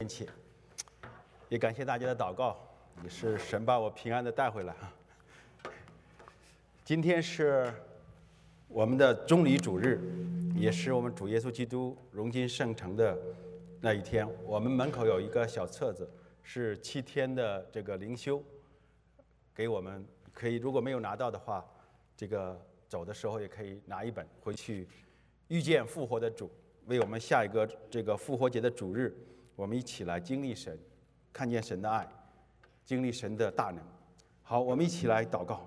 切。也感谢大家的祷告，也是神把我平安的带回来啊。今天是我们的棕榈主日，也是我们主耶稣基督荣金圣城的那一天。我们门口有一个小册子，是7天的这个灵修，给我们可以，如果没有拿到的话，这个走的时候也可以拿一本回去，遇见复活的主，为我们下一个这个复活节的主日，我们一起来经历神，看见神的爱，经历神的大能。好，我们一起来祷告。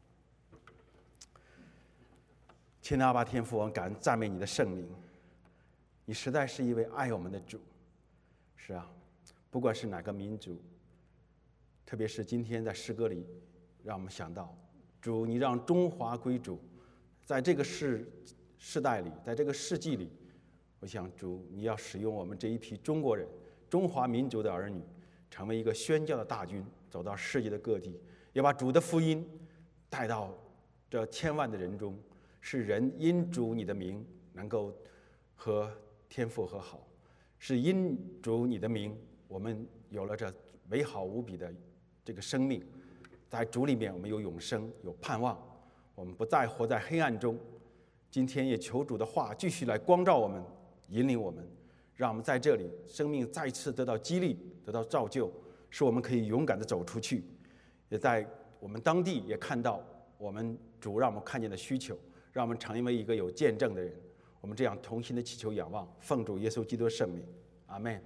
亲爱的阿爸天父，我们感恩赞美你的圣名，你实在是一位爱我们的主。是啊，不管是哪个民族，特别是今天在诗歌里，让我们想到主，你让中华归主，在这个世代里，在这个世纪里，我想主，你要使用我们这一批中国人、中华民族的儿女，成为一个宣教的大军，走到世界的各地，要把主的福音带到这千万的人中，使人因主你的名能够和天父和好，是因主你的名，我们有了这美好无比的这个生命，在主里面我们有永生，有盼望，我们不再活在黑暗中。今天也求主的话继续来光照我们，引领我们，让我们在这里生命再次得到激励，得到造就，使我们可以勇敢地走出去，也在我们当地也看到我们主让我们看见的需求，让我们成为一个有见证的人。我们这样同心的祈求仰望，奉主耶稣基督的圣名，阿们。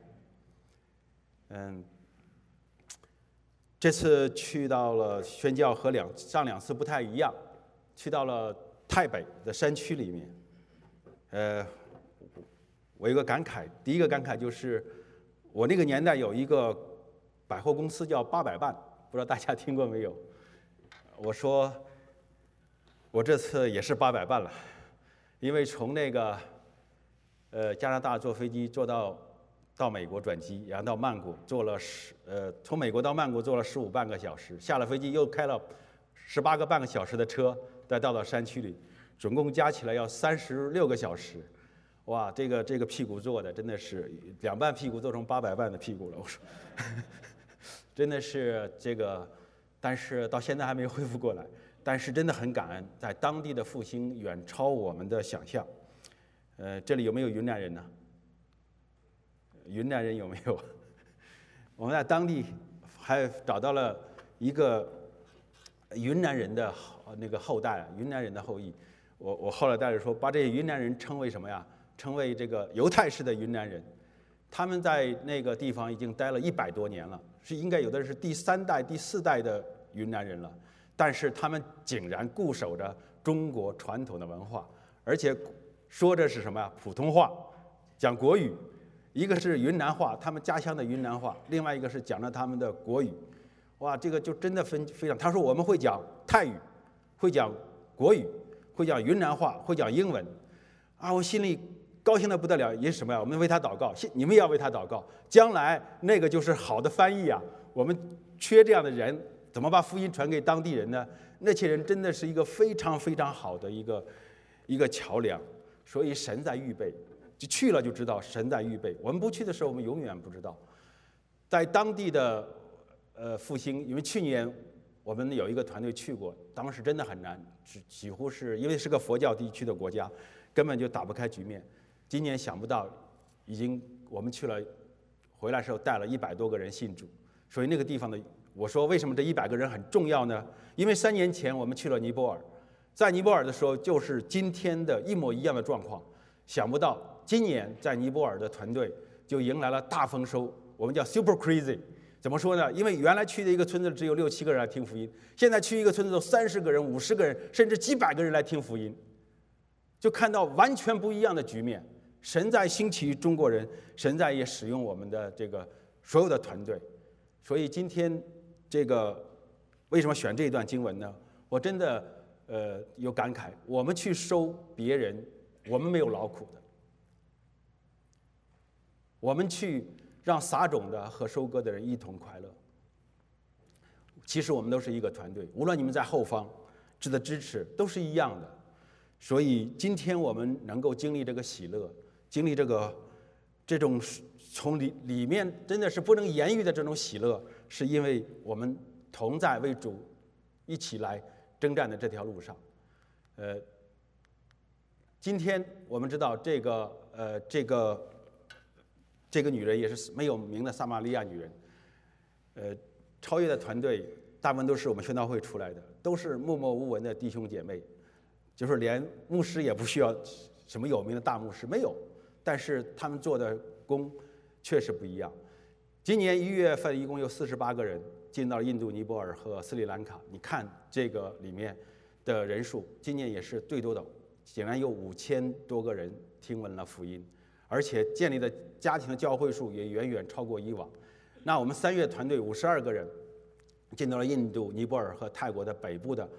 这次去到了宣教和上两次不太一样，去到了太北的山区里面。我有个感慨，第一个感慨就是我那个年代有一个百货公司叫800伴，不知道大家听过没有？我说我这次也是800伴了，因为从那个加拿大坐飞机坐到美国转机，然后到曼谷坐了从美国到曼谷坐了15半个小时，下了飞机又开了18个半个小时的车，再到山区里，总共加起来要36个小时。哇，这个屁股坐的真的是2半屁股坐成800伴的屁股了，我说，真的是这个，但是到现在还没恢复过来。但是真的很感恩，在当地的复兴远超我们的想象。这里有没有云南人呢？云南人有没有？我们在当地还找到了一个云南人的那个后代，云南人的后裔。我后来带着说，把这些云南人称为什么呀？称为这个犹太式的云南人。他们在那个地方已经待了100多年了，是应该有的是第3代、第4代的云南人了。但是他们竟然固守着中国传统的文化，而且说着是什么呀？普通话，讲国语。一个是云南话，他们家乡的云南话；另外一个是讲着他们的国语。哇，这个就真的非常。他说我们会讲泰语，会讲国语，会讲云南话，会讲英文。啊，我心里高兴的不得了。也是什么呀？我们为他祷告，你们也要为他祷告。将来那个就是好的翻译啊。我们缺这样的人，怎么把福音传给当地人呢？那些人真的是一个非常非常好的一个桥梁。所以神在预备。就去了就知道神在预备，我们不去的时候我们永远不知道。在当地的复兴，因为去年我们有一个团队去过，当时真的很难，几乎是因为是个佛教地区的国家，根本就打不开局面。今年想不到我们去了，回来时候带了100多个人信主。所以那个地方的，我说为什么这100个人很重要呢？因为3年前我们去了尼泊尔，在尼泊尔的时候就是今天的一模一样的状况。想不到今年在尼泊尔的团队就迎来了大丰收，我们叫 super crazy。 怎么说呢？因为原来去的一个村子只有6、7个人来听福音，现在去一个村子都30个人、50个人，甚至几百个人来听福音，就看到完全不一样的局面。神在兴起中国人，神在也使用我们的这个所有的团队。所以今天这个为什么选这一段经文呢？我真的有感慨，我们去收别人，我们没有劳苦的，我们去让撒种的和收割的人一同快乐。其实我们都是一个团队，无论你们在后方值得支持都是一样的。所以今天我们能够经历这个喜乐，经历这种从里面真的是不能言喻的这种喜乐，是因为我们同在为主一起来征战的这条路上。今天我们知道这个女人也是没有名的撒玛利亚女人。超越的团队大部分都是我们宣道会出来的，都是默默无闻的弟兄姐妹，就是连牧师也不需要什么有名的大牧师，没有，但是他们做的工确实不一样。今年1月份一共有48个人进到印度、尼泊尔和斯里兰卡，你看这个里面的人数，今年也是最多的，竟然有5000多个人听闻了福音，而且建立的家庭的教会数也远远超过以往。那我们3月团队52个人进到了印度、尼泊尔和泰国的北部的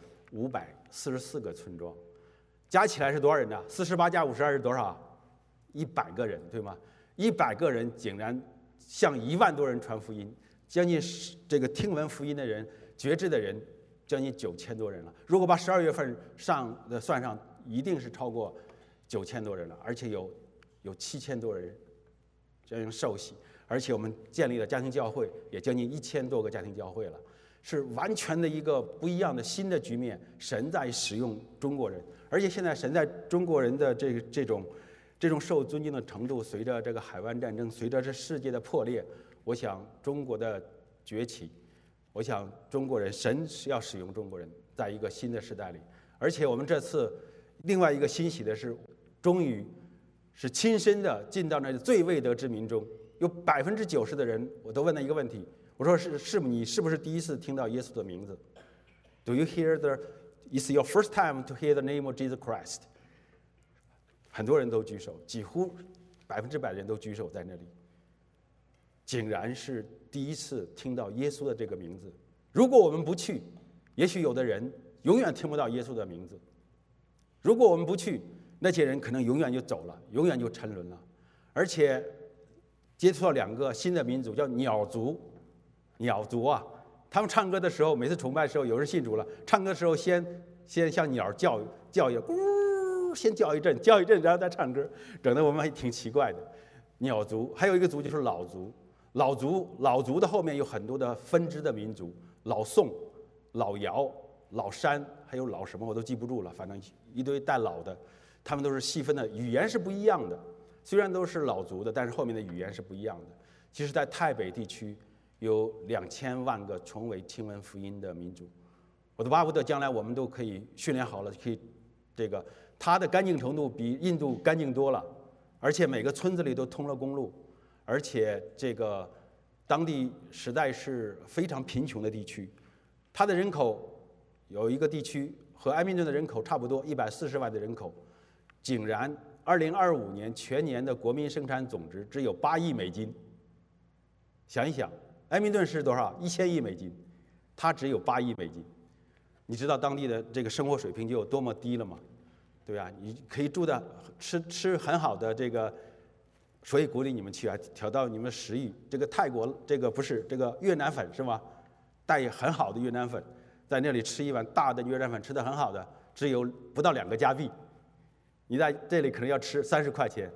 544个村庄，加起来是多少人呢？48加52是多少？100个人，对吗？100个人竟然向1万多人传福音，将近这个听闻福音的人、觉知的人，将近9000多人了。如果把12月份算上，一定是超过9000多人了，而且有7000多人将近受洗。而且我们建立了家庭教会，也将近1000多个家庭教会了，是完全的一个不一样的新的局面。神在使用中国人，而且现在神在中国人的这种受尊敬的程度，随着这个海湾战争，随着这世界的破裂，我想中国的崛起，我想中国人神是要使用中国人，在一个新的时代里。而且我们这次另外一个欣喜的是，终于是亲身的进到那最未得之民中。有90%的人，我都问了一个问题，我说你是不是第一次听到耶稣的名字 ？Do you hear is your first time to hear the name of Jesus Christ？ 很多人都举手，几乎100%的人都举手在那里，竟然是第一次听到耶稣的这个名字。如果我们不去，也许有的人永远听不到耶稣的名字；如果我们不去，那些人可能永远就走了，永远就沉沦了，而且接触到2个新的民族，叫鸟族。鸟族啊，他们唱歌的时候，每次崇拜的时候，有人信主了，唱歌的时候先像鸟叫一咕，先叫一阵，然后再唱歌，整得我们还挺奇怪的。鸟族还有一个族就是老族，老族的后面有很多的分支的民族，老宋、老姚、老山，还有老什么我都记不住了，反正一堆带老的，他们都是细分的，语言是不一样的。虽然都是老族的，但是后面的语言是不一样的。其实，在泰北地区有2000万个从未听闻福音的民族。我都巴不得将来我们都可以训练好了，可以它的干净程度比印度干净多了，而且每个村子里都通了公路，而且当地实在是非常贫穷的地区，它的人口有一个地区和埃明顿的人口差不多，140万的人口，竟然2025年全年的国民生产总值只有8亿美金。想一想，埃明顿是多少？1000亿美金，它只有8亿美金。你知道当地的这个生活水平就有多么低了吗？对吧？你可以住的吃很好的所以鼓励你们去啊，调到你们食欲。泰国不是越南粉是吗？带很好的越南粉，在那里吃一碗大的越南粉，吃的很好的，只有不到2个加币。你在这里可能要吃30块钱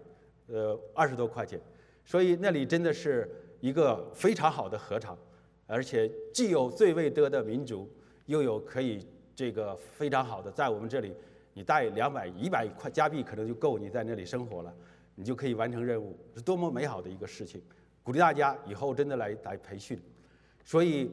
，20多块钱，所以那里真的是一个非常好的禾场，而且既有最未得的民族，又有可以非常好的，在我们这里，你带100块加币可能就够你在那里生活了，你就可以完成任务，是多么美好的一个事情！鼓励大家以后真的来培训。所以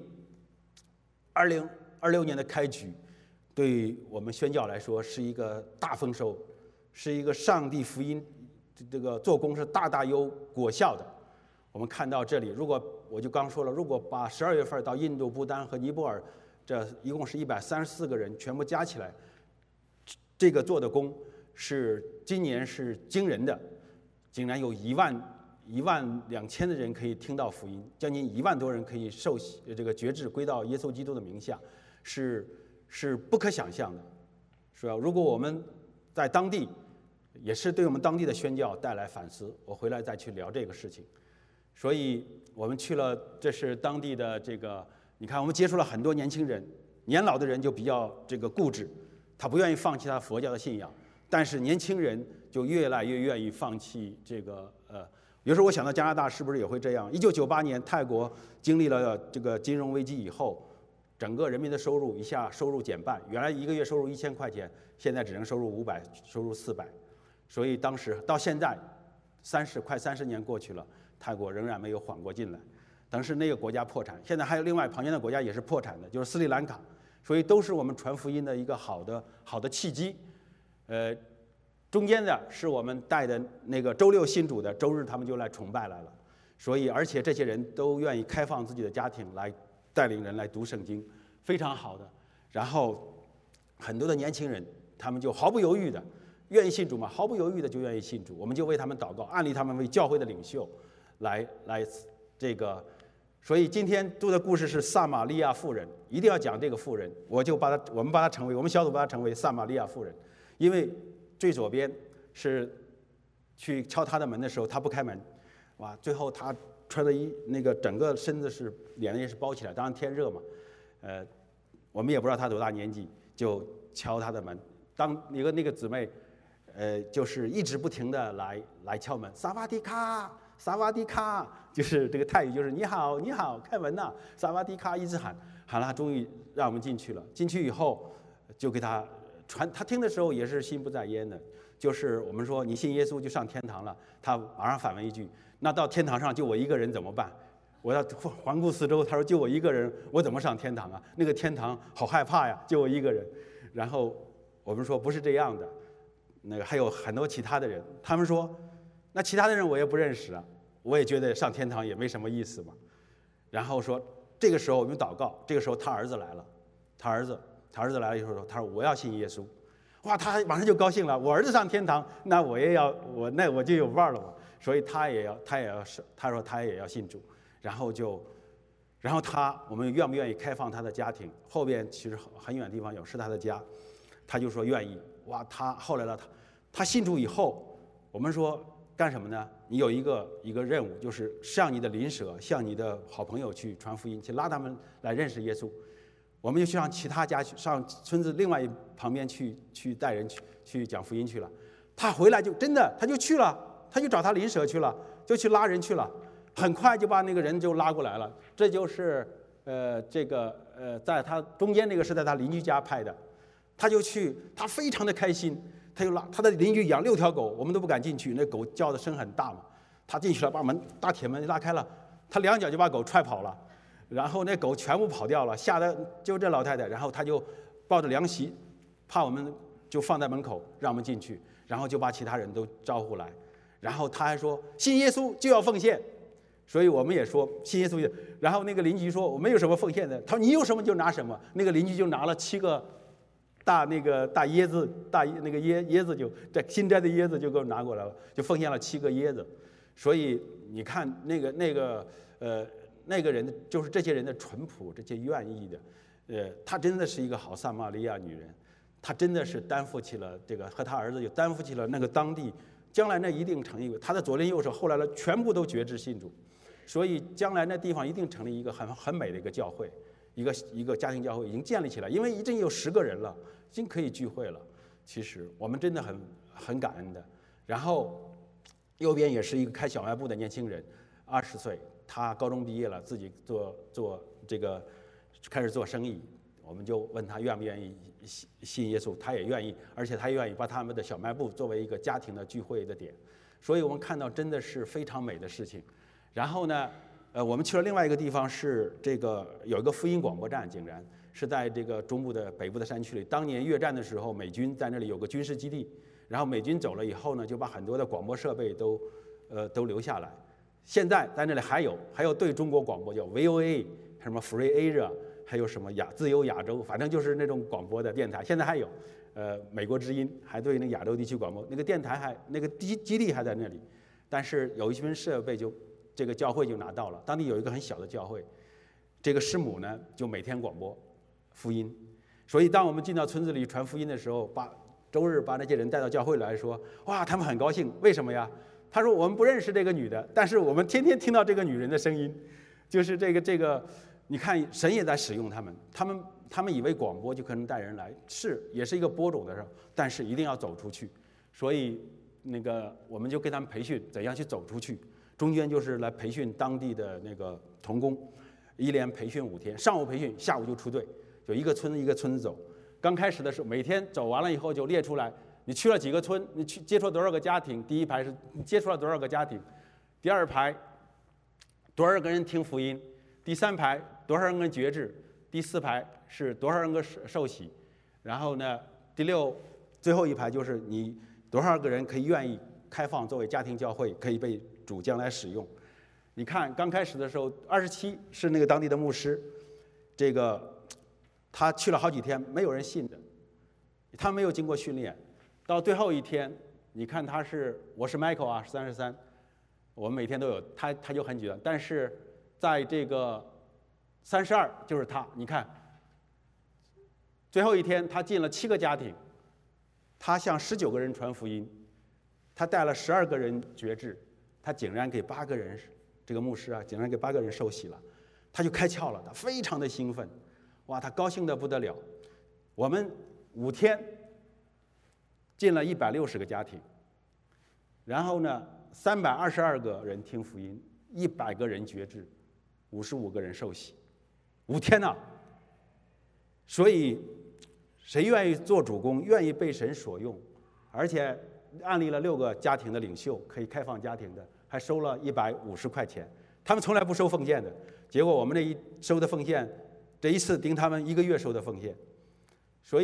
，2026年的开局，对于我们宣教来说是一个大丰收。是一个上帝福音做工是大大有果效的。我们看到这里，如果我就刚说了，如果把12月份到印度、不丹和尼泊尔这一共是134个人全部加起来，这个做的工是今年是惊人的，竟然有1万2千的人可以听到福音，将近1万多人可以受觉志归到耶稣基督的名下，是不可想象的，是吧？如果我们在当地，也是对我们当地的宣教带来反思。我回来再去聊这个事情。所以我们去了，这是当地的你看我们接触了很多年轻人，年老的人就比较固执，他不愿意放弃他佛教的信仰，但是年轻人就越来越愿意放弃有时候我想到加拿大是不是也会这样？1998年泰国经历了这个金融危机以后，整个人民的收入一下收入减半，原来一个月收入1000块钱，现在只能收入500，收入400。所以当时到现在快30年过去了，泰国仍然没有缓过劲来。当时那个国家破产，现在还有另外旁边的国家也是破产的，就是斯里兰卡。所以都是我们传福音的一个好的契机。中间的是我们带的那个周六信主的，周日他们就来崇拜来了。所以而且这些人都愿意开放自己的家庭来带领人来读圣经，非常好的。然后很多的年轻人，他们就毫不犹豫的愿意信主嘛，毫不犹豫的就愿意信主，我们就为他们祷告，按立他们为教会的领袖，来这个。所以今天读的故事是撒玛利亚妇人，一定要讲这个妇人，我们小组把她称为撒玛利亚妇人，因为最左边是去敲她的门的时候，她不开门，哇，最后她穿的那个整个身子是脸也是包起来，当然天热嘛，我们也不知道她多大年纪，就敲她的门，当那个姊妹，就是一直不停的来敲门，萨瓦迪卡。萨瓦迪卡，就是这个泰语，就是你好，你好，开门呐！萨瓦迪卡，一直喊了，他终于让我们进去了。进去以后，就给他传，他听的时候也是心不在焉的。就是我们说你信耶稣就上天堂了，他马上反问一句：那到天堂上就我一个人怎么办？我要环顾四周，他说就我一个人，我怎么上天堂啊？那个天堂好害怕呀，就我一个人。然后我们说不是这样的，那个还有很多其他的人，他们说。那其他的人我也不认识啊，我也觉得上天堂也没什么意思嘛。然后说这个时候我们祷告，这个时候他儿子来了，他儿子来了以后说，他说我要信耶稣，哇，他马上就高兴了，我儿子上天堂，那我就有伴了嘛。所以他说他也要信主，然后我们愿不愿意开放他的家庭？后边其实很远的地方是他的家，他就说愿意。哇，后来他信主以后，我们说。干什么呢？你有一个任务，就是向你的邻舍、向你的好朋友去传福音，去拉他们来认识耶稣。我们就上其他家去，上村子另外旁边去带人去讲福音去了。他回来就真的他就去了，他就找他邻舍去了，就去拉人去了。很快就把那个人就拉过来了。这就是在他中间那个是在他邻居家拍的，他就去，他非常的开心。他的邻居养6条狗，我们都不敢进去，那狗叫的声很大嘛。他进去了，把大铁门拉开了，他2脚就把狗踹跑了，然后那狗全部跑掉了，吓得就这老太太，然后他就抱着凉席，怕我们就放在门口让我们进去，然后就把其他人都招呼来，然后他还说信耶稣就要奉献，所以我们也说信耶稣就。然后那个邻居说我没有什么奉献的，他说你有什么就拿什么，那个邻居就拿了7个。大椰子，那个椰子就在新摘的椰子就给我拿过来了，就奉献了7个椰子。所以你看那个人，就是这些人的淳朴，这些愿意的，她真的是一个好撒玛利亚女人，她真的是担负起了这个，和她儿子也担负起了那个当地将来那一定成一个，她的左邻右舍后来了全部都决志信主，所以将来那地方一定成立一个很美的一个教会。一个家庭教会已经建立起来，因为已经有10个人了，已经可以聚会了。其实我们真的很感恩的。然后右边也是一个开小卖部的年轻人，20岁，他高中毕业了，自己做这个开始做生意。我们就问他愿不愿意信耶稣，他也愿意，而且他愿意把他们的小卖部作为一个家庭的聚会的点。所以我们看到真的是非常美的事情。然后呢？我们去了另外一个地方，是这个有一个福音广播站，竟然是在这个中部的北部的山区里。当年越战的时候，美军在那里有个军事基地，然后美军走了以后呢，就把很多的广播设备都留下来。现在在那里还有对中国广播叫 VOA， 什么 Free Asia， 还有什么自由亚洲，反正就是那种广播的电台，现在还有。美国之音还对那个亚洲地区广播，那个电台那个基地还在那里，但是有一群设备这个教会就拿到了，当地有一个很小的教会，这个师母呢就每天广播福音，所以当我们进到村子里传福音的时候，周日把那些人带到教会来说，哇，他们很高兴，为什么呀？他说我们不认识这个女的，但是我们天天听到这个女人的声音，就是这个，你看神也在使用他们以为广播就可能带人来，也是一个播种的事，但是一定要走出去，所以我们就给他们培训怎样去走出去。 中间就是来培训当地的那个童工，一连培训5天，上午培训，下午就出队，就一个村子一个村子走。刚开始的时候，每天走完了以后就列出来，你去了几个村，你去接触了多少个家庭，第一排是你接触了多少个家庭，第二排多少个人听福音，第3排多少人觉志，第4排是多少人个受洗，然后呢，最后一排就是你多少个人可以愿意开放作为家庭教会，可以被主将来使用。你看刚开始的时候，27是那个当地的牧师，这个他去了好几天，没有人信的，他没有经过训练。到最后一天，你看我是 Michael 啊，33，我们每天都有，他就很紧张。但是在这个32就是他，你看最后一天他进了7个家庭，他向19个人传福音，他带了12个人觉志，他竟然给8个人，这个牧师啊，竟然给8个人受洗了，他就开窍了，他非常的兴奋，哇，他高兴得不得了。我们5天进了160个家庭，然后呢，322个人听福音，100个人觉志，55个人受洗，5天呐。所以，谁愿意做主公，愿意被神所用，而且案例了6个家庭的领袖，可以开放家庭的，还收了150块钱。他们从来不收奉献的，结果我们这一收的奉献，这一次顶他们1个月收的奉献。所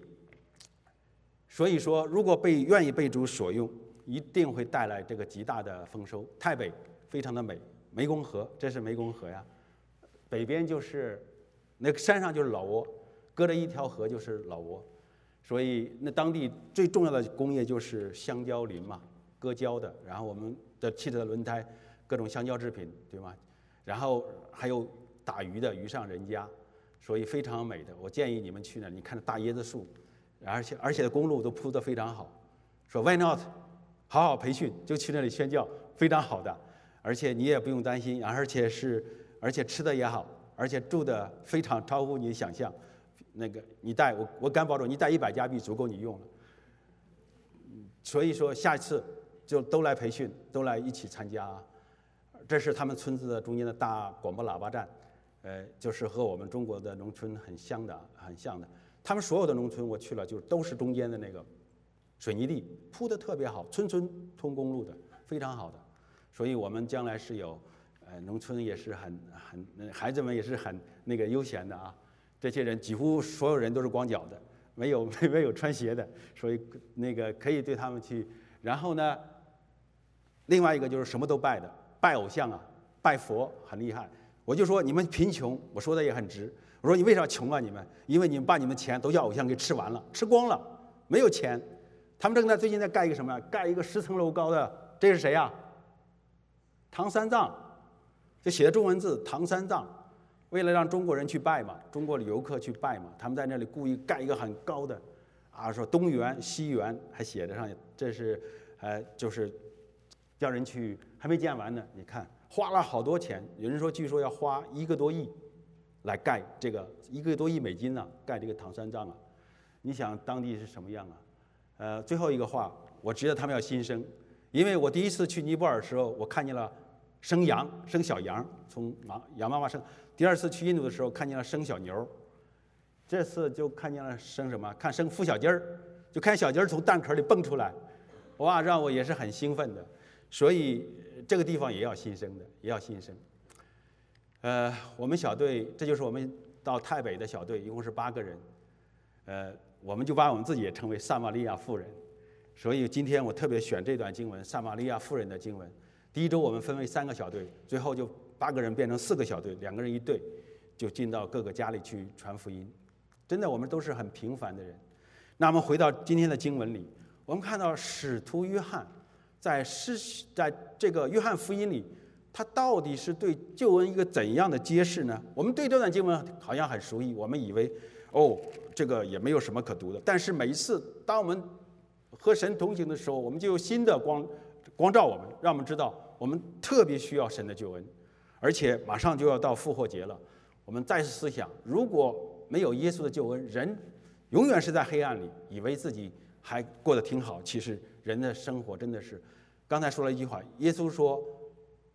以说，如果愿意被主所用，一定会带来这个极大的丰收。太北非常的美，湄公河，这是湄公河呀，北边就是那个山上就是老挝，隔着一条河就是老挝，所以那当地最重要的工业就是香蕉林嘛，割胶的，然后我们的汽车的轮胎，各种香蕉制品，对吗？然后还有打鱼的鱼上人家，所以非常美的。我建议你们去那，你看大椰子树，而且公路都铺得非常好。说 Why not？ 好好培训，就去那里宣教，非常好的，而且你也不用担心，而且吃的也好，而且住的非常超乎你的想象。那个你带我敢保证，你带100加币足够你用了。所以说下一次就都来培训，都来一起参加。这是他们村子的中间的大广播喇叭站，就是和我们中国的农村很像的。他们所有的农村我去了，就都是中间的那个水泥地铺得特别好，村村通公路的，非常好的。所以我们将来是有，农村也是很孩子们也是很那个悠闲的啊。这些人几乎所有人都是光脚的，没有穿鞋的，所以那个可以对他们去。然后呢，另外一个就是什么都拜的，拜偶像啊，拜佛很厉害。我就说你们贫穷，我说的也很直。我说你为啥穷啊？你们因为你们把你们钱都叫偶像给吃完了，吃光了，没有钱。他们最近在盖一个什么？盖一个10层楼高的，这是谁呀？唐三藏，就写的中文字唐三藏。为了让中国人去拜嘛，中国的游客去拜嘛，他们在那里故意盖一个很高的，说东园西园，还写着上，这是，就是叫人去，还没建完呢。你看花了好多钱，有人说据说要花1个多亿来盖这个1个多亿美金呢，盖这个唐三藏啊。你想当地是什么样啊？最后一个话，我觉得他们要新生，因为我第一次去尼泊尔的时候，我看见了生小羊，从羊妈妈生。第2次去印度的时候，看见了生小牛，这次就看见了生什么？生孵小鸡儿，就看小鸡儿从蛋壳里蹦出来，哇，让我也是很兴奋的。所以这个地方也要新生的，也要新生。我们小队，这就是我们到太北的小队，一共是8个人。我们就把我们自己也称为撒玛利亚妇人。所以今天我特别选这段经文，撒玛利亚妇人的经文。第1周我们分为3个小队，最后就8个人变成4个小队，2个人一队，就进到各个家里去传福音。真的，我们都是很平凡的人。那么回到今天的经文里，我们看到使徒约翰在这个约翰福音里，他到底是对救恩一个怎样的揭示呢？我们对这段经文好像很熟悉，我们以为这个也没有什么可读的。但是每一次当我们和神同行的时候，我们就有新的光照我们，让我们知道我们特别需要神的救恩。而且马上就要到复活节了，我们再次思想，如果没有耶稣的救恩，人永远是在黑暗里，以为自己还过得挺好。其实人的生活真的是，刚才说了一句话，耶稣说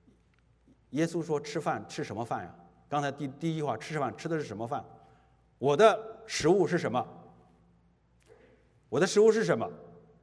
耶稣说吃饭吃什么饭呀？刚才第一句话吃饭吃的是什么饭？我的食物是什么？我的食物是什么？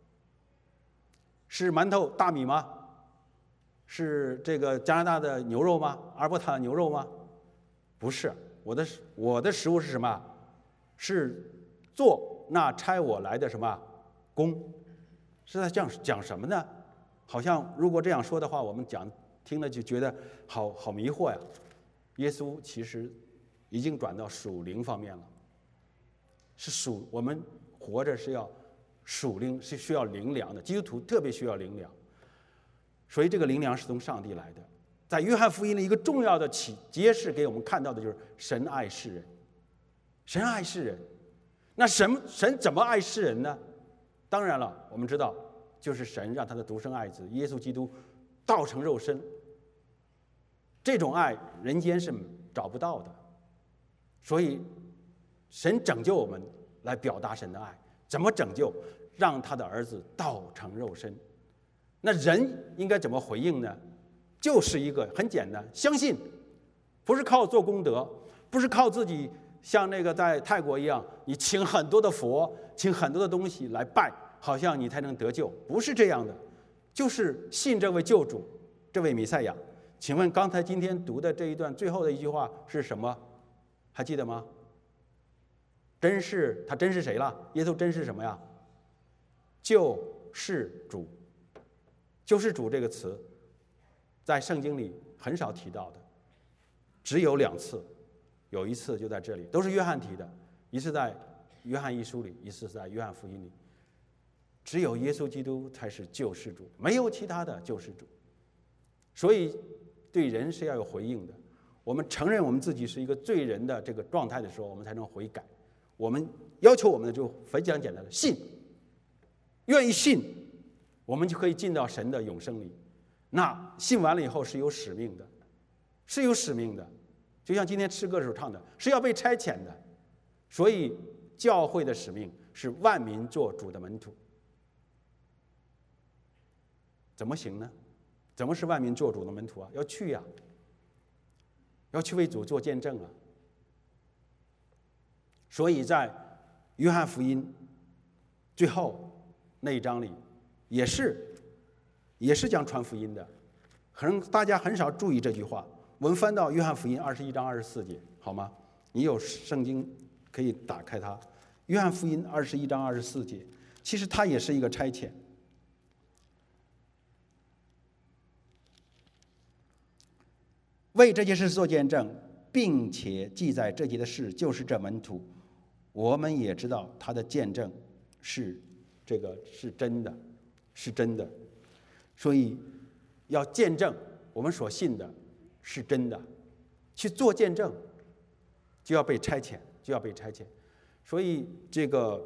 是馒头大米吗？是这个加拿大的牛肉吗？阿尔伯塔的牛肉吗？不是，我的食物是什么？是做那差我来的什么工？是在讲什么呢？好像如果这样说的话，我们听了就觉得好迷惑呀。耶稣其实已经转到属灵方面了，我们活着是要属灵，是需要灵粮的，基督徒特别需要灵粮。所以这个灵粮是从上帝来的。在约翰福音的一个重要的揭示给我们看到的就是神爱世人，神爱世人。那神怎么爱世人呢？当然了，我们知道就是神让他的独生爱子耶稣基督道成肉身。这种爱人间是找不到的，所以神拯救我们来表达神的爱。怎么拯救？让他的儿子道成肉身。那人应该怎么回应呢？就是一个很简单，相信，不是靠做功德，不是靠自己像那个在泰国一样，你请很多的佛，请很多的东西来拜，好像你才能得救，不是这样的，就是信这位救主，这位弥赛亚。请问刚才今天读的这一段最后的一句话是什么？还记得吗？他真是谁了？耶稣真是什么呀？救世主。救世主这个词在圣经里很少提到的，只有2次，有一次就在这里，都是约翰提的，一次在约翰一书里，一次在约翰福音里。只有耶稣基督才是救世主，没有其他的救世主。所以对人是要有回应的。我们承认我们自己是一个罪人的这个状态的时候，我们才能悔改。我们要求我们的就非常简单的信，愿意信，我们就可以进到神的永生里。那信完了以后是有使命的，是有使命的。就像今天诗歌时候唱的，是要被差遣的。所以教会的使命是万民做主的门徒。怎么行呢？怎么是万民做主的门徒啊？要去呀，要去为主做见证啊。所以在约翰福音最后那一章里，也是讲传福音的，大家很少注意这句话。我们翻到约翰福音21章24节，好吗？你有圣经可以打开它。约翰福音21章24节，其实它也是一个差遣。为这件事做见证，并且记载这节的事，就是这门徒。我们也知道他的见证是真的，是真的。所以要见证我们所信的是真的，去做见证就要被差遣，就要被差遣。所以这个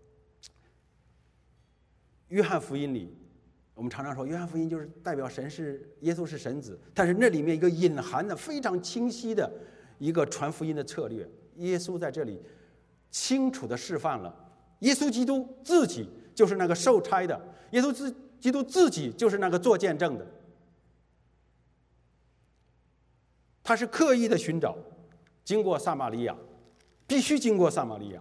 约翰福音里，我们常常说约翰福音就是代表耶稣是神子，但是那里面一个隐含的非常清晰的一个传福音的策略。耶稣在这里清楚地示范了，耶稣基督自己就是那个受差的，耶稣基督自己就是那个做见证的。他是刻意的寻找，经过撒玛利亚，必须经过撒玛利亚。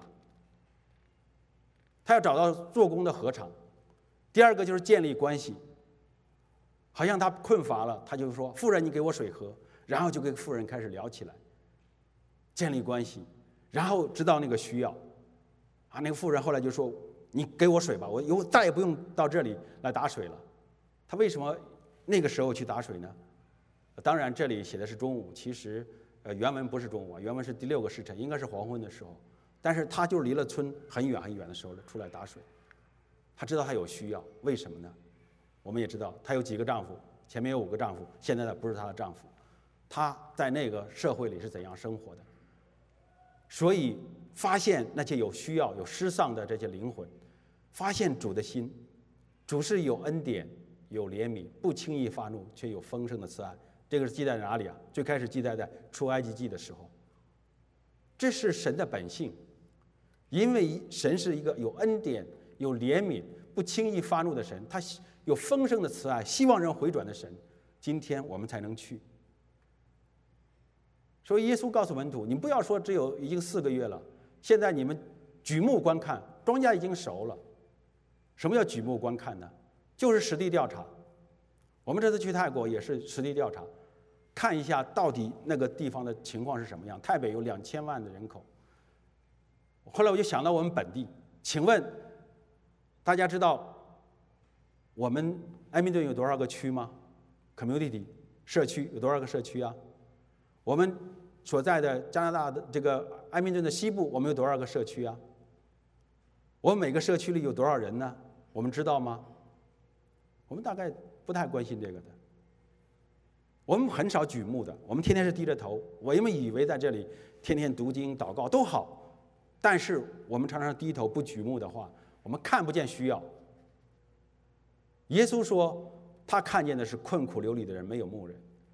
他要找到做工的禾场。第二个就是建立关系，好像他困乏了，他就说：“妇人，你给我水喝。”然后就跟妇人开始聊起来，建立关系，然后知道那个需要。那个妇人后来就说：“你给我水吧，我再也不用到这里来打水了。”他为什么那个时候去打水呢？当然这里写的是中午，其实原文不是中午，原文是第6个时辰，应该是黄昏的时候。但是他就离了村很远很远的时候出来打水。他知道他有需要，为什么呢？我们也知道他有几个丈夫，前面有5个丈夫，现在的不是他的丈夫。他在那个社会里是怎样生活的？所以发现那些有需要、有失丧的这些灵魂，发现主的心，主是有恩典、有怜悯，不轻易发怒，却有丰盛的慈爱。这个是记在哪里啊？最开始记载在出埃及记的时候。这是神的本性，因为神是一个有恩典、有怜悯、不轻易发怒的神，他有丰盛的慈爱，希望人回转的神。今天我们才能去， 所以耶稣告诉门徒，你不要说已经4个月了，现在你们举目观看，庄稼已经熟了。什么叫举目观看呢？就是实地调查。我们这次去泰国也是实地调查，看一下到底那个地方的情况是什么样。泰北有2000万的人口。后来我就想到我们本地，请问大家知道我们埃明顿有多少个区吗 ？Community 社区有多少个社区啊？我们所在的加拿大的这个埃明顿的西部，我们有多少个社区啊？我们每个社区里有多少人呢？我们知道吗？我们大概不太关心这个的。我们很少举目的，我们天天是低着头。我们以为在这里天天读经祷告都好，但是我们常常低头不举目的话，我们看不见需要。耶稣说，他看见的是困苦流离的人，没有牧人。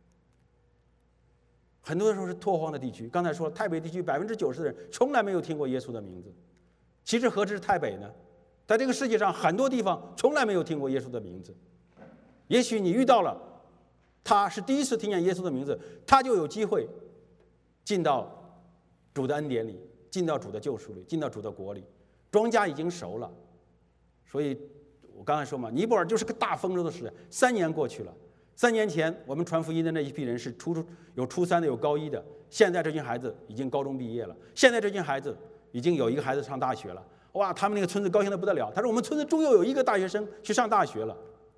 很多的时候是拓荒的地区。刚才说泰北地区90%的人从来没有听过耶稣的名字。其实何止是泰北呢？在这个世界上很多地方从来没有听过耶稣的名字。也许你遇到了，他是第一次听见耶稣的名字，他就有机会进到主的恩典里，进到主的救赎里，进到主的国里。庄稼已经熟了，所以我刚才说嘛，尼泊尔就是个大丰收的时代。3年过去了，3年前我们传福音的那一批人是有初3的，有高1的，现在这群孩子已经高中毕业了，现在这群孩子已经有一个孩子上大学了。哇，他们那个村子高兴得不得了。他说我们村子终于有一个大学生去上大学了。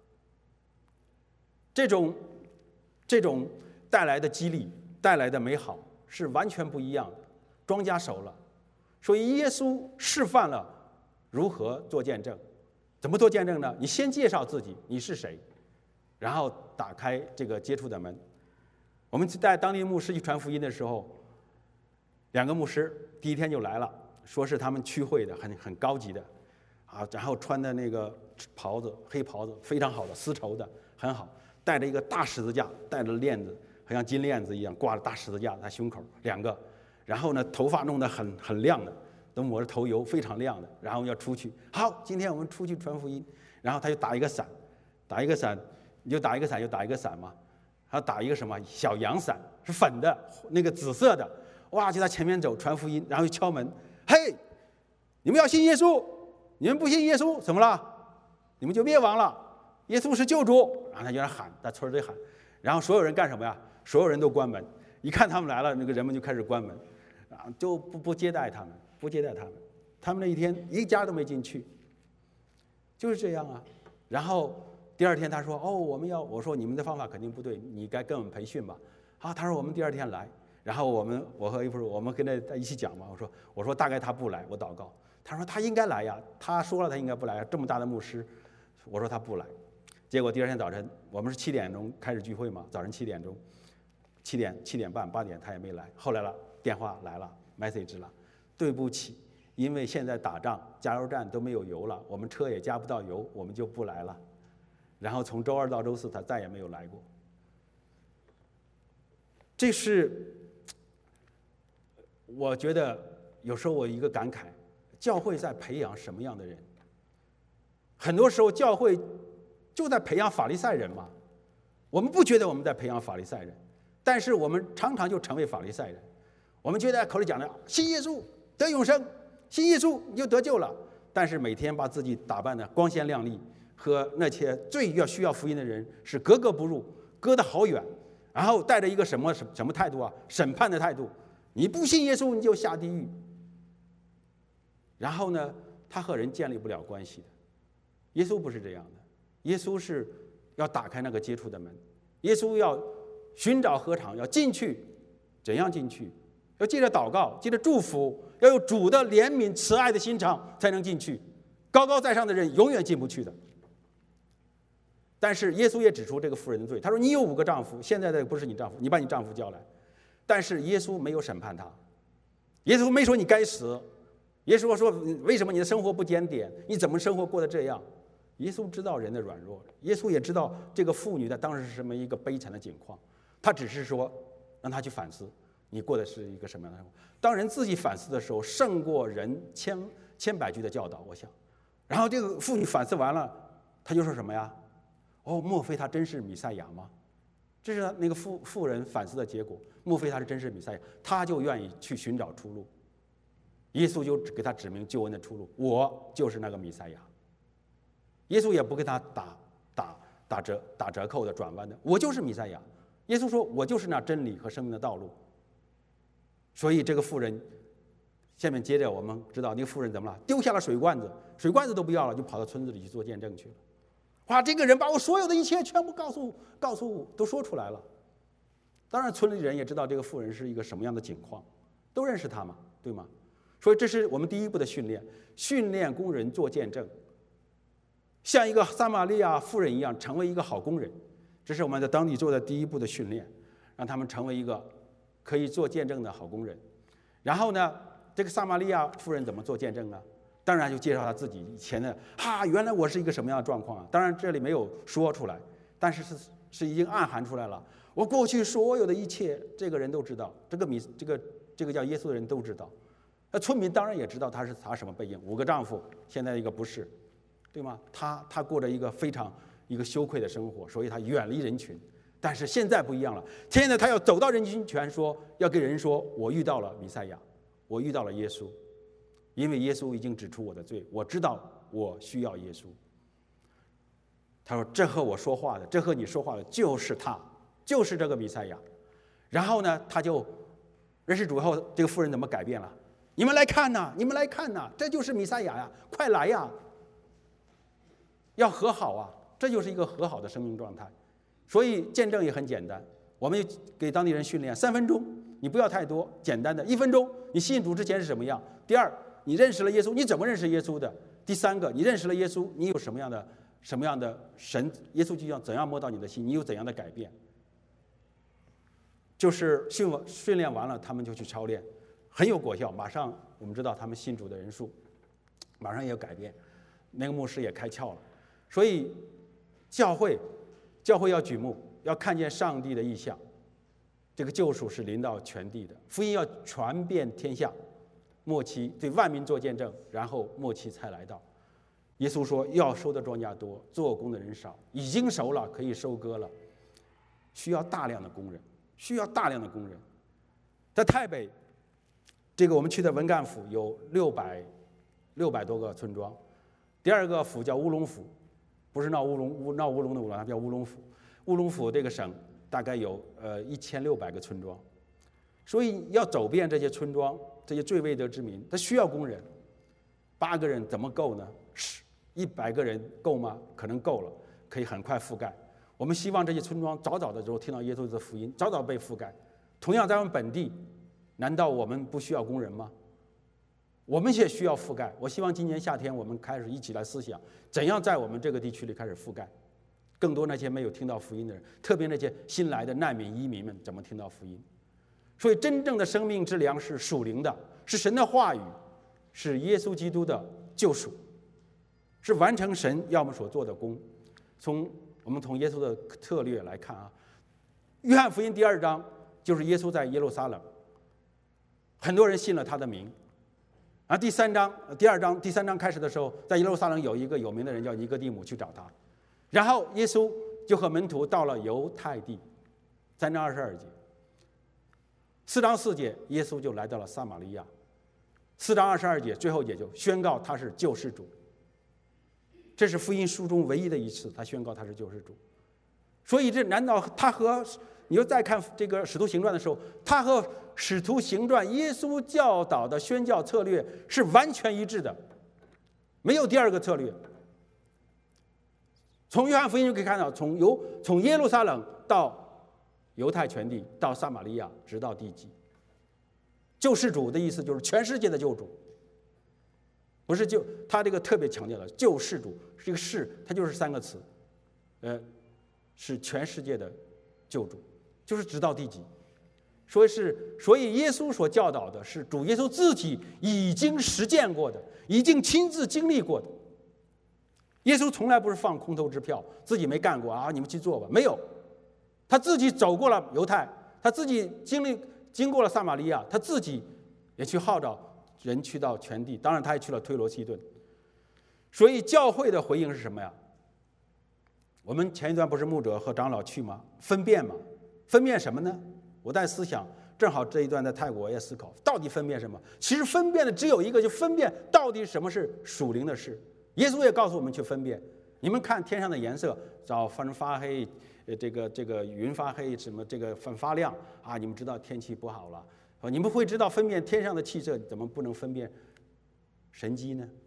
这种带来的激励，带来的美好是完全不一样的。庄稼熟了，所以耶稣示范了如何做见证。怎么做见证呢？你先介绍自己，你是谁，然后打开这个接触的门。我们带当地牧师去传福音的时候，2个牧师第一天就来了，说是他们区会的，很高级的，然后穿的那个袍子，黑袍子，非常好的丝绸的，很好，带着一个大十字架，带着链子，好像金链子一样挂着大十字架在胸口2个，然后呢头发弄得很亮的，都抹着头油，非常亮的，然后要出去。好，今天我们出去传福音，然后他就打一个伞，你就打一个伞就打一个伞嘛，他打一个什么小阳伞，是粉的，那个紫色的，哇，就在前面走传福音，然后就敲门，嘿，你们要信耶稣，你们不信耶稣怎么了？你们就灭亡了。耶稣是救主，然后他就在喊，在村里喊，然后所有人干什么呀？所有人都关门，一看他们来了，那个人们就开始关门，就不接待他们，不接待他们。他们那一天一家都没进去，就是这样啊。然后第2天他说：“哦，我说你们的方法肯定不对，你该跟我们培训吧。”好，他说我们第2天来，然后我和一夫我们跟他一起讲嘛。我说大概他不来，我祷告。他说他应该来呀，他说了他应该不来，这么大的牧师。我说他不来。结果第2天早晨，我们是7点钟开始聚会嘛，早晨7点钟，7点半、8点他也没来。后来了，电话来了 ，message 了，对不起，因为现在打仗，加油站都没有油了，我们车也加不到油，我们就不来了。然后从周2到周4，他再也没有来过。这是我觉得有时候我一个感慨，教会在培养什么样的人？很多时候教会就在培养法利赛人嘛。我们不觉得我们在培养法利赛人，但是我们常常就成为法利赛人。我们觉得口里讲的信耶稣得永生，信耶稣你就得救了，但是每天把自己打扮的光鲜亮丽，和那些最需要福音的人是格格不入，隔得好远，然后带着一个什么态度啊？审判的态度。你不信耶稣你就下地狱。然后呢，他和人建立不了关系的。耶稣不是这样的，耶稣是要打开那个接触的门，耶稣要寻找禾场，要进去。怎样进去？要借着祷告，借着祝福，要有主的怜悯慈爱的心肠才能进去。高高在上的人永远进不去的。但是耶稣也指出这个妇人的罪，他说你有5个丈夫，现在的不是你丈夫，你把你丈夫叫来。但是耶稣没有审判他，耶稣没说你该死，耶稣说为什么你的生活不检点，你怎么生活过得这样？耶稣知道人的软弱，耶稣也知道这个妇女在当时是什么一个悲惨的境况，他只是说让他去反思你过的是一个什么样的生活。当人自己反思的时候，胜过人千百句的教导，我想。然后这个妇女反思完了，他就说什么呀？哦，莫非他真是弥赛亚吗？ 这是那个妇人反思的结果。莫非他是真是弥赛亚？他就愿意去寻找出路。耶稣就给他指明救恩的出路，我就是那个弥赛亚。耶稣也不给他打折扣的转弯的，我就是弥赛亚。耶稣说，我就是那真理和生命的道路。所以这个妇人，下面接着我们知道那个妇人怎么了？丢下了水罐子，水罐子都不要了，就跑到村子里去做见证去了。哇，这个人把我所有的一切全部告诉我，都说出来了。当然，村里人也知道这个妇人是一个什么样的境况，都认识她嘛，对吗？所以这是我们第一步的训练工人做见证，像一个撒玛利亚妇人一样，成为一个好工人。这是我们在当地做的第一步的训练，让他们成为一个可以做见证的好工人。然后呢，这个撒玛利亚妇人怎么做见证啊？当然就介绍他自己以前的原来我是一个什么样的状况啊？当然这里没有说出来，但是是已经暗含出来了。我过去所有的一切，这个人都知道，这个叫耶稣的人都知道。那村民当然也知道他是什么背景，5个丈夫，现在一个不是，对吗？他过着一个非常羞愧的生活，所以他远离人群。但是现在不一样了，现在他要走到人群前说，要跟人说，我遇到了弥赛亚，我遇到了耶稣，因为耶稣已经指出我的罪，我知道我需要耶稣。他说，这和我说话的，这和你说话的就是他，就是这个弥赛亚。然后呢，他就认识主后，这个妇人怎么改变了？你们来看呐，你们来看呐，这就是弥赛亚呀，快来呀！要和好啊，这就是一个和好的生命状态。所以见证也很简单，我们给当地人训练3分钟，你不要太多，简单的1分钟，你信主之前是什么样？第二，你认识了耶稣，你怎么认识耶稣的？第三个，你认识了耶稣，你有什么样的神？耶稣就要怎样摸到你的心？你有怎样的改变？就是训练完了，他们就去操练，很有果效。马上我们知道他们信主的人数马上也有改变，那个牧师也开窍了。所以教会要举目，要看见上帝的意象。这个救赎是临到全地的，福音要传遍天下，末期对万民做见证，然后末期才来到。耶稣说，要收的庄稼多，做工的人少，已经熟了，可以收割了，需要大量的工人。在太北，这个我们去的文干府有600多个村庄，第二个府叫乌龙府，不是闹乌龙的乌龙，它叫乌龙府。乌龙府这个省大概有1600个村庄，所以要走遍这些村庄，这些最未得之民，他需要工人。8个人怎么够呢？100个人够吗？可能够了，可以很快覆盖。我们希望这些村庄早的时候听到耶稣的福音，早被覆盖。同样在我们本地，难道我们不需要工人吗？我们也需要覆盖。我希望今年夏天我们开始一起来思想，怎样在我们这个地区里开始覆盖更多那些没有听到福音的人，特别那些新来的难民移民们怎么听到福音。所以真正的生命之粮是属灵的，是神的话语，是耶稣基督的救赎，是完成神要我们所做的工。我们从耶稣的策略来看啊，约翰福音第2章就是耶稣在耶路撒冷，很多人信了他的名。然后第3章开始的时候，在耶路撒冷有一个有名的人叫尼哥底母去找他，然后耶稣就和门徒到了犹太地。3章22节，4章4节耶稣就来到了撒玛利亚。4章22节最后一节就宣告他是救世主。这是福音书中唯一的一次他宣告他是救世主。所以这难道他和你又再看这个使徒行传的时候，他和使徒行传耶稣教导的宣教策略是完全一致的，没有第二个策略。从约翰福音就可以看到，从耶路撒冷到犹太全地，到撒玛利亚，直到地极。救世主的意思就是全世界的救主，不是他这个特别强调的救世主，这个世它就是3个词，是全世界的救主，就是直到地极。所以耶稣所教导的是主耶稣自己已经实践过的，已经亲自经历过的。耶稣从来不是放空头支票，自己没干过啊，你们去做吧，没有，他自己走过了犹太，他自己经过了撒玛利亚，他自己也去号召人去到全地，当然他也去了推罗西顿。所以教会的回应是什么呀？我们前一段不是牧者和长老去吗？分辨嘛， 分辨什么呢？我在思想，正好这一段在泰国我也思考，到底分辨什么？其实分辨的只有一个，就分辨到底什么是属灵的事。耶稣也告诉我们去分辨。你们看天上的颜色，早晨发黑，这个云发黑，什么这个发亮啊，你们知道天气不好了。你们会知道分辨天上的气色，怎么不能分辨神迹呢？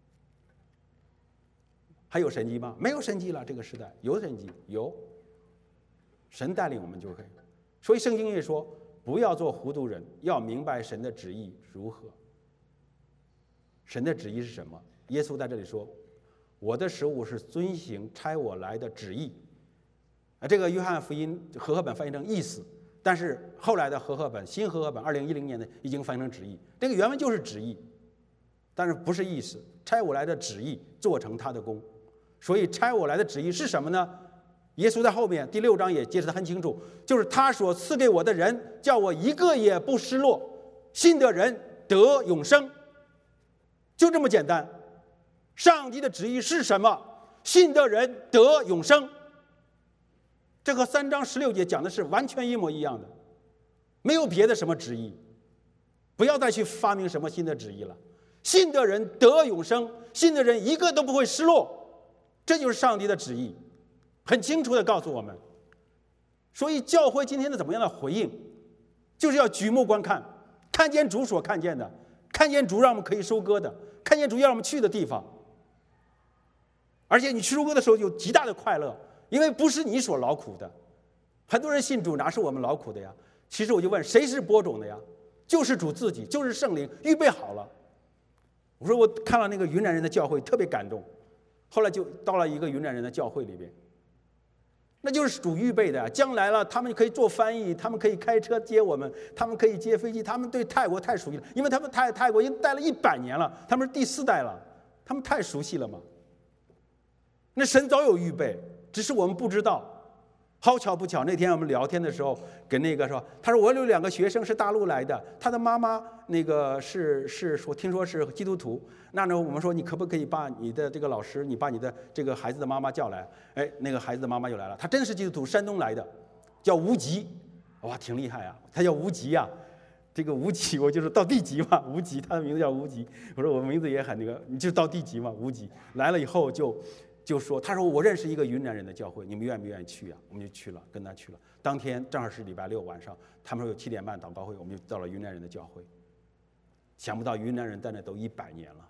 还有神迹吗？没有神迹了，这个时代有神迹，有神带领我们就可以。所以圣经也说，不要做糊涂人，要明白神的旨意如何。神的旨意是什么？耶稣在这里说，我的食物是遵行差我来的旨意。这个约翰福音和合本翻译成意思，但是后来的和合本新和合本2010年的已经翻译成旨意。这个原文就是旨意，但是不是意思，差我来的旨意做成他的功。所以差我来的旨意是什么呢？耶稣在后面第6章也解释得很清楚，就是他所赐给我的人，叫我一个也不失落，信的人得永生，就这么简单。上帝的旨意是什么？信的人得永生。这和3章16节讲的是完全一模一样的，没有别的什么旨意，不要再去发明什么新的旨意了。信的人得永生，信的人一个都不会失落，这就是上帝的旨意，很清楚地告诉我们。所以教会今天的怎么样的回应，就是要举目观看，看见主所看见的，看见主让我们可以收割的，看见主要我们去的地方。而且你去收割的时候有极大的快乐，因为不是你所劳苦的。很多人信主哪是我们劳苦的呀？其实我就问，谁是播种的呀？就是主自己，就是圣灵预备好了。我说我看了那个云南人的教会特别感动，后来就到了一个云南人的教会里边，那就是主预备的呀。将来了，他们可以做翻译，他们可以开车接我们，他们可以接飞机，他们对泰国太熟悉了，因为他们泰国已经待了100年了，他们是第4代了，他们太熟悉了嘛。那神早有预备，只是我们不知道。好巧不巧，那天我们聊天的时候，跟那个说，他说我有2个学生是大陆来的，他的妈妈那个是说听说是基督徒。那我们说你可不可以把你的这个老师，你把你的这个孩子的妈妈叫来？哎，那个孩子的妈妈就来了，他真是基督徒，山东来的，叫吴吉，哇，挺厉害啊，他叫吴吉啊。这个吴吉，我就是到地级嘛，吴吉，他的名字叫吴吉。我说我名字也很那个，你就到地级嘛，吴吉来了以后就说，他说我认识一个云南人的教会，你们愿不愿意去啊？我们就去了，跟他去了。当天正好是礼拜6晚上，他们说有7点半祷告会，我们就到了云南人的教会。想不到云南人在那都100年了，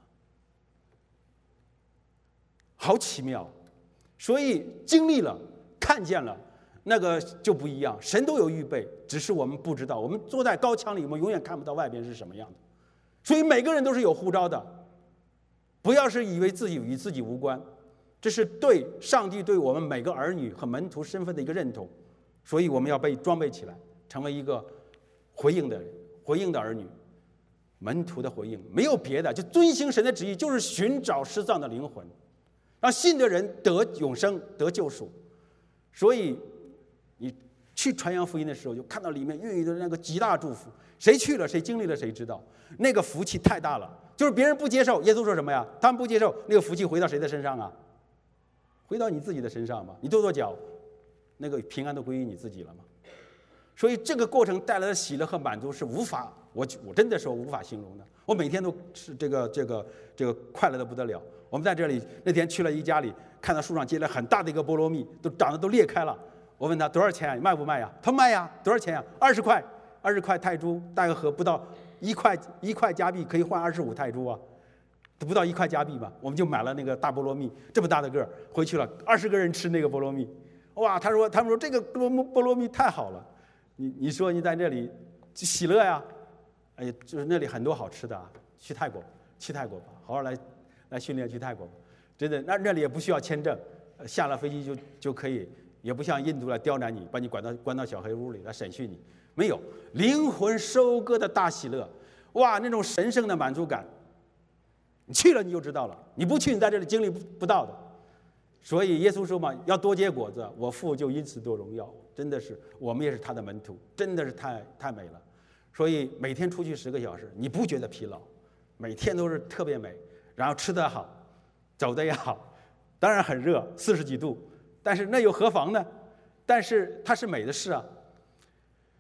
好奇妙。所以经历了，看见了，那个就不一样。神都有预备，只是我们不知道。我们坐在高墙里，我们永远看不到外边是什么样的。所以每个人都是有呼召的，不要是以为自己与自己无关。这是对上帝对我们每个儿女和门徒身份的一个认同，所以我们要被装备起来，成为一个回应的人，回应的儿女，门徒的回应，没有别的，就遵行神的旨意，就是寻找失丧的灵魂，让信的人得永生，得救赎。所以你去传扬福音的时候，就看到里面孕育的那个极大祝福，谁去了，谁经历了，谁知道，那个福气太大了。就是别人不接受，耶稣说什么呀？他们不接受，那个福气回到谁的身上啊？回到你自己的身上嘛，你跺脚，那个平安都归于你自己了嘛。所以这个过程带来的喜乐和满足是无法，我真的说无法形容的。我每天都是这个快乐的不得了。我们在这里那天去了一家里，看到树上结了很大的一个菠萝蜜，都长得都裂开了。我问他多少钱啊？卖不卖呀？他卖呀，多少钱呀？20块泰铢，大概和不到1块加币可以换25泰铢啊。不到1块加币吧，我们就买了那个大菠萝蜜，这么大的个儿，回去了20个人吃那个菠萝蜜，哇！他们说这个菠萝蜜太好了，你说你在这里喜乐呀，哎呀，就是那里很多好吃的啊，去泰国吧，好好来训练，去泰国吧，真的，那里也不需要签证，下了飞机就可以，也不像印度来刁难你，把你关到小黑屋里来审讯你，没有，灵魂收割的大喜乐，哇，那种神圣的满足感。你去了你就知道了，你不去你在这里经历不到的。所以耶稣说嘛，要多结果子，我父就因此得荣耀。真的是，我们也是他的门徒，真的是太美了。所以每天出去10个小时，你不觉得疲劳，每天都是特别美，然后吃得好，走得也好，当然很热，40几度，但是那又何妨呢？但是它是美的事啊。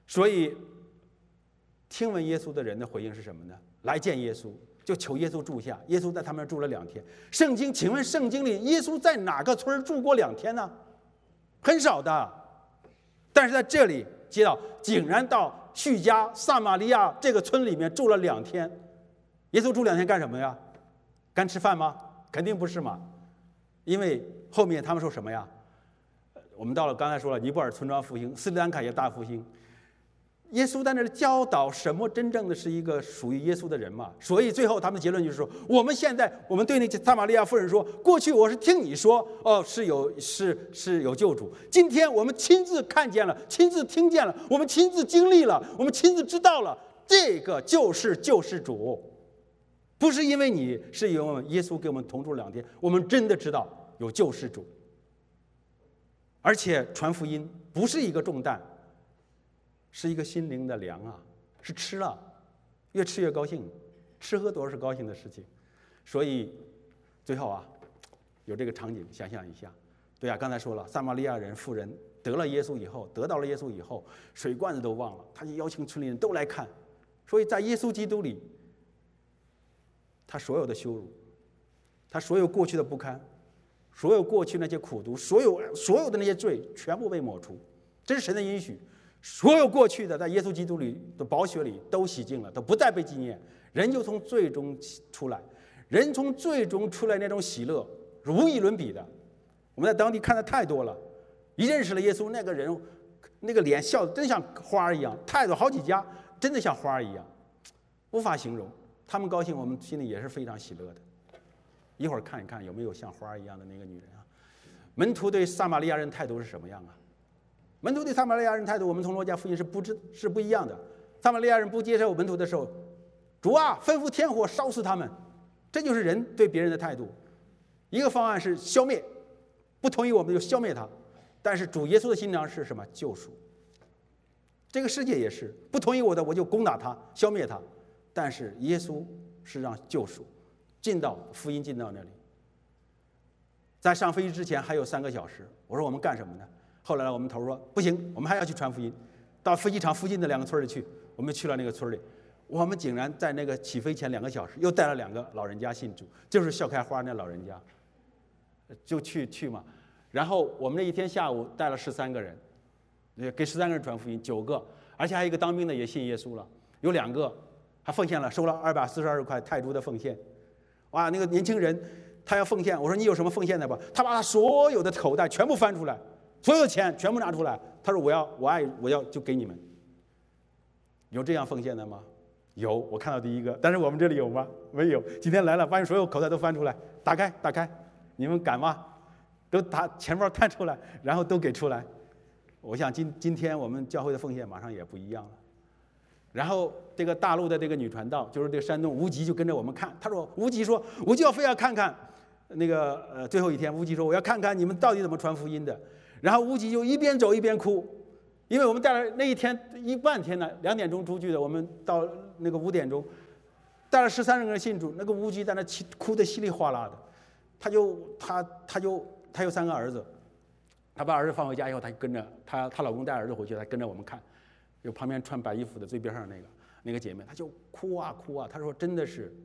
所以听闻耶稣的人的回应是什么呢？来见耶稣，就求耶稣住下。耶稣在他们那儿住了2天。请问圣经里耶稣在哪个村住过2天呢？很少的。但是在这里接到，竟然到叙加撒玛利亚这个村里面住了2天。耶稣住2天干什么呀？干吃饭吗？肯定不是嘛。因为后面他们说什么呀？我们到了刚才说了尼泊尔村庄复兴，斯里兰卡也大复兴。耶稣在那里教导什么真正的是一个属于耶稣的人嘛？所以最后他们的结论就是说，我们对那撒玛利亚妇人说，过去我是听你说，是有救主，今天我们亲自看见了，亲自听见了，我们亲自经历了，我们亲自知道了，这个就是救世主。不是因为你，是因为耶稣给我们同住2天，我们真的知道有救世主。而且传福音不是一个重担，是一个心灵的粮啊，是吃了，越吃越高兴，吃喝都是高兴的事情。所以最后啊，有这个场景，想象一下。对啊，刚才说了，撒玛利亚人妇人得到了耶稣以后，水罐子都忘了，他就邀请村里人都来看。所以在耶稣基督里，他所有的羞辱，他所有过去的不堪，所有过去那些苦毒，所有的那些罪，全部被抹除。这是神的应许。所有过去的在耶稣基督里的宝血里都洗净了，都不再被纪念。人就从罪中出来，人从罪中出来那种喜乐是无与伦比的。我们在当地看的太多了，一认识了耶稣，那个人那个脸笑得真像花一样，态度好几家真的像花一样，无法形容。他们高兴，我们心里也是非常喜乐的。一会儿看一看有没有像花一样的那个女人啊。门徒对撒玛利亚人态度是什么样啊？门徒对撒玛利亚人态度，我们从罗马福音是不一样的。撒玛利亚人不接受门徒的时候，主啊，吩咐天火烧死他们。这就是人对别人的态度。一个方案是消灭，不同意我们就消灭他。但是主耶稣的心肠是什么？救赎。这个世界也是，不同意我的我就攻打他，消灭他。但是耶稣是让救赎福音进到那里。在上飞机之前还有3个小时，我说我们干什么呢？后来我们头说不行，我们还要去传福音。到飞机场附近的2个村里去，我们去了那个村里，我们竟然在那个起飞前2个小时又带了2个老人家信主，就是笑开花那老人家，就去嘛。然后我们那一天下午带了13个人，给13个人传福音，9个，而且还有一个当兵的也信耶稣了，有2个还奉献了，收了242块泰铢的奉献。哇，那个年轻人他要奉献，我说你有什么奉献的吧？他把他所有的口袋全部翻出来，所有的钱全部拿出来，他说我要就给你们。有这样奉献的吗？有，我看到第1个，但是我们这里有吗？没有。今天来了，把你所有口袋都翻出来，打开，你们敢吗？都把钱包探出来，然后都给出来。我想今天我们教会的奉献马上也不一样了。然后这个大陆的这个女传道，就是这个山东吴吉就跟着我们看。他说吴吉非要看看那个最后一天，吴吉说我要看看你们到底怎么传福音的。然后吴吉就一边走一边哭，因为我们带了那一天一半天呢，2点钟出去的，我们到那个5点钟，带了13个人信主，那个吴吉在那哭得稀里哗啦的。他有3个儿子，他把儿子放回家以后，他就跟着她老公带儿子回去，他跟着我们看。有旁边穿白衣服的最边上那个姐妹，她就哭啊，她说真的是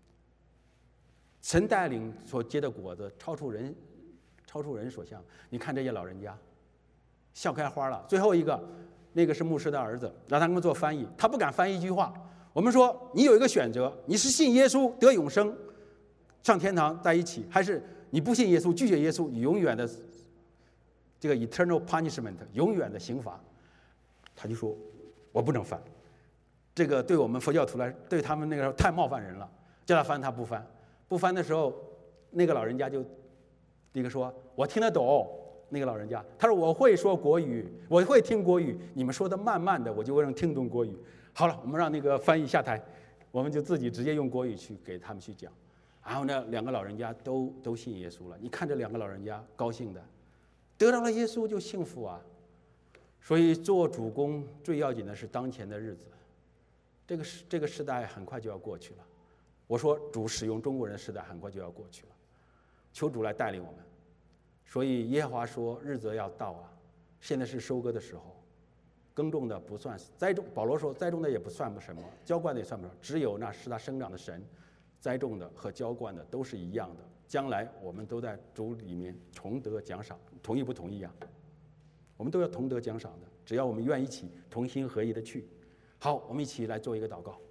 神带领所结的果子超出人所想。你看这些老人家笑开花了。最后一个那个是牧师的儿子，让他们做翻译，他不敢翻译一句话。我们说你有一个选择，你是信耶稣得永生上天堂在一起，还是你不信耶稣拒绝耶稣，永远的这个 eternal punishment 永远的刑罚。他就说我不能翻，这个对我们佛教徒来，对他们那个时候太冒犯人了，叫他翻他不翻的时候，那个老人家就一个说我听得懂。那个老人家他说我会说国语，我会听国语，你们说的慢慢的我就能听懂国语。好了，我们让那个翻译下台，我们就自己直接用国语去给他们去讲。然后呢2个老人家都信耶稣了。你看这2个老人家高兴的，得到了耶稣就幸福啊。所以做主公最要紧的是当前的日子，这个时代很快就要过去了。我说主使用中国人的时代很快就要过去了，求主来带领我们。所以耶和华说日子要到啊，现在是收割的时候， 耕种的不算栽种，保罗说栽种的也不算什么，浇灌的也算不什么，只有那使他生长的神，栽种的和浇灌的都是一样的。将来我们都在主里面同得奖赏，同意不同意啊？我们都要同得奖赏的，只要我们愿意一起同心合意的去。好，我们一起来做一个祷告。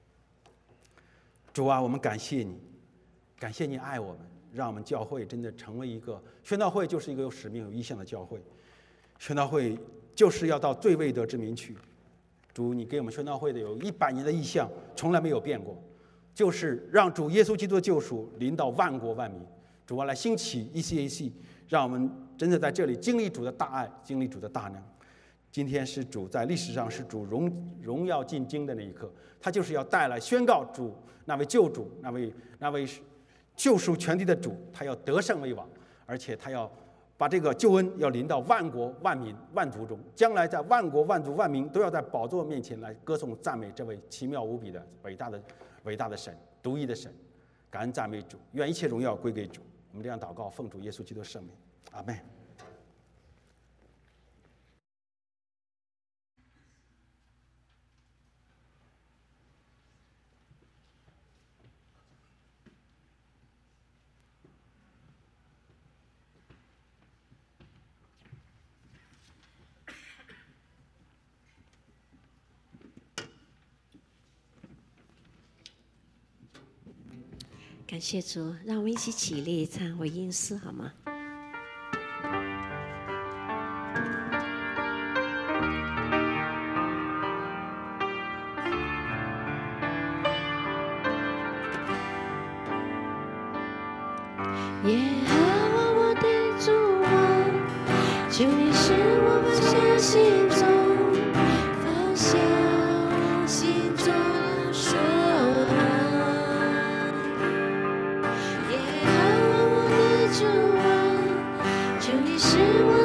主啊，我们感谢你，感谢你爱我们，让我们教会真的成为一个宣道会，就是一个有使命有意向的教会。宣道会就是要到最未得之民去。主，你给我们宣道会的有100年的意向，从来没有变过，就是让主耶稣基督的救赎临到万国万民。主啊，来兴起ECAC，让我们真的在这里经历主的大爱，经历主的大能。今天是主在历史上是主荣耀进京的那一刻，他就是要带来宣告主那位救主，那位救赎全地的主，他要得胜为王，而且他要把这个救恩要临到万国万民万族中，将来在万国万族万民都要在宝座面前来歌颂赞美这位奇妙无比的伟大的神，独一的神。感恩赞美主，愿一切荣耀归给主。我们这样祷告，奉主耶稣基督的圣名，阿们。 感谢主，让我们一起起立唱回应诗好吗？耶和华我的主啊，求你使我放下心中，放下心中所主啊，求你使我